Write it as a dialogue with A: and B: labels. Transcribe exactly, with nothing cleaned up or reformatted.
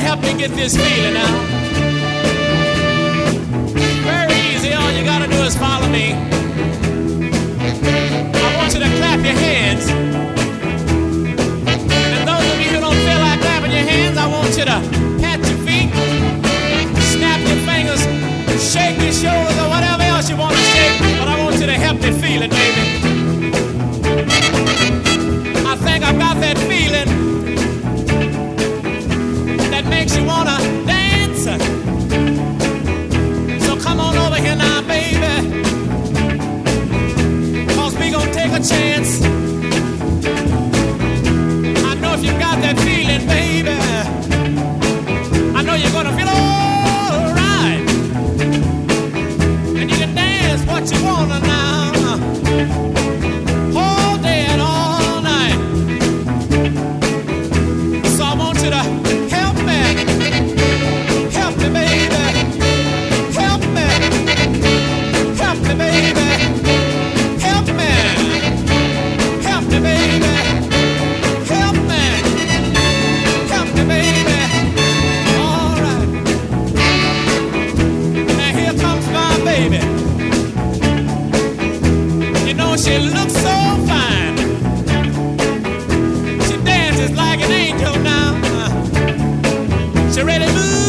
A: help me get this feeling out. Very easy, all you gotta do is follow me. I want you to clap your hands. And those of you who don't feel like clapping your hands, I want you to pat your feet, snap your fingers, shake your shoulders, or whatever else you want to shake. But I want you to help me feel it, baby. I think I've got that feeling that makes you wanna dance. So come on over here now, baby, 'cause we gonna take a chance. I know if you got that feeling, baby, I know you're gonna feel all right, and you can dance what you wanna now, all day and all night. So I want you to help me, help me, baby, help me, help me, baby, help me, help me, baby, help me, help me, baby. All right. Now here comes my baby. You know she looks so fine. She dances like an angel now. She ready to move.